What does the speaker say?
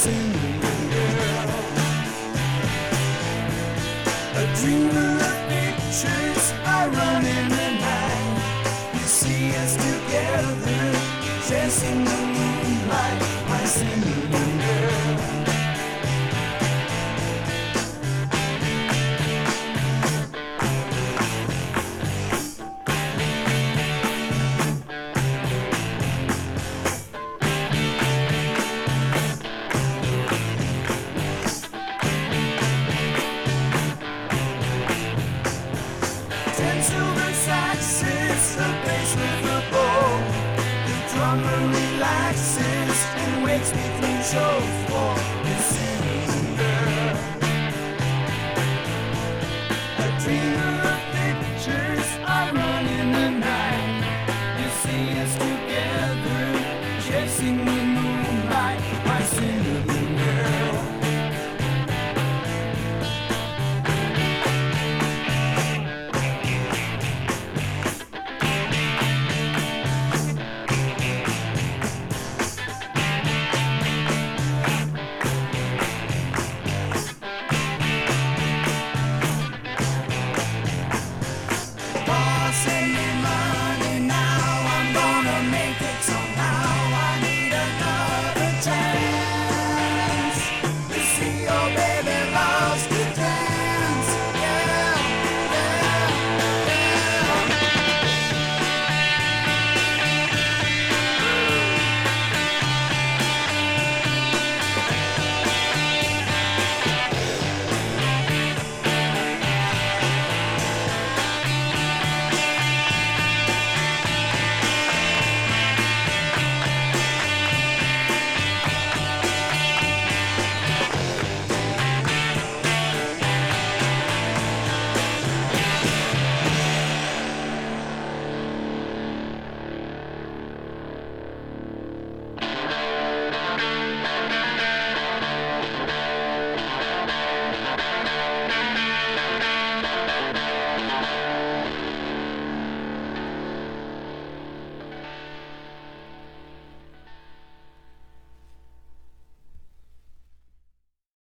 singing girl. A dreamer of pictures, I run in the night. You see us together, chasing the moonlight, my singing girl. Ten silver saxes, the bass with a bow. The drummer relaxes and wakes me through shows.